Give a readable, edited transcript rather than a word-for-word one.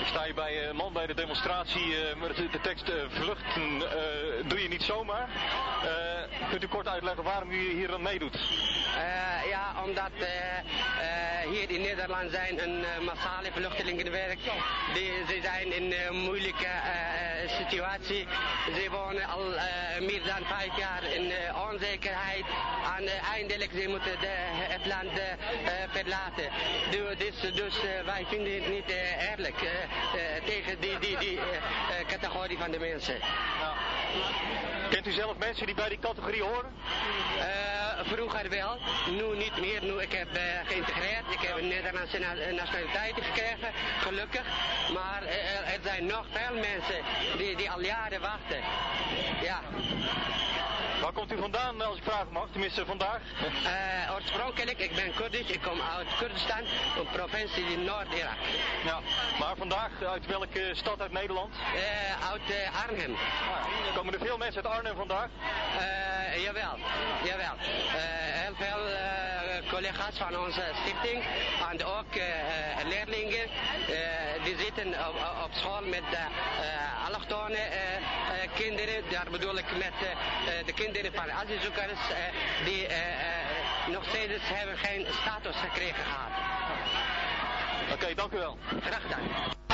sta je bij een man bij de demonstratie met de tekst vluchten doe je niet zomaar. Kunt u kort uitleggen waarom u hier aan meedoet? Ja, omdat hier in Nederland zijn een massale vluchtelingenwerk. Ze zijn in een moeilijke situatie. Ze wonen al meer dan 5 jaar in onzekerheid. En eindelijk ze moeten het land verlaten. Dus wij vinden het niet eerlijk tegen die categorie van de mensen. Nou, kent u zelf mensen die bij die categorie horen? Vroeger wel, nu niet meer. Nu ik heb geïntegreerd, ik heb een Nederlandse nationaliteit gekregen, gelukkig. Maar er zijn nog veel mensen die al jaren wachten. Ja. Waar komt u vandaan, als ik vragen mag? Tenminste, vandaag? Oorspronkelijk, ik ben Koerdisch, ik kom uit Kurdistan, een provincie in Noord-Irak. Ja, maar vandaag, uit welke stad uit Nederland? Uit Arnhem. Komen er veel mensen uit Arnhem vandaag? Jawel. Heel veel collega's van onze stichting en ook leerlingen die zitten op school met allochtone kinderen. Daar bedoel ik met de kinderen van asielzoekers die nog steeds hebben geen status gekregen gehad. Oké, dank u wel. Graag gedaan.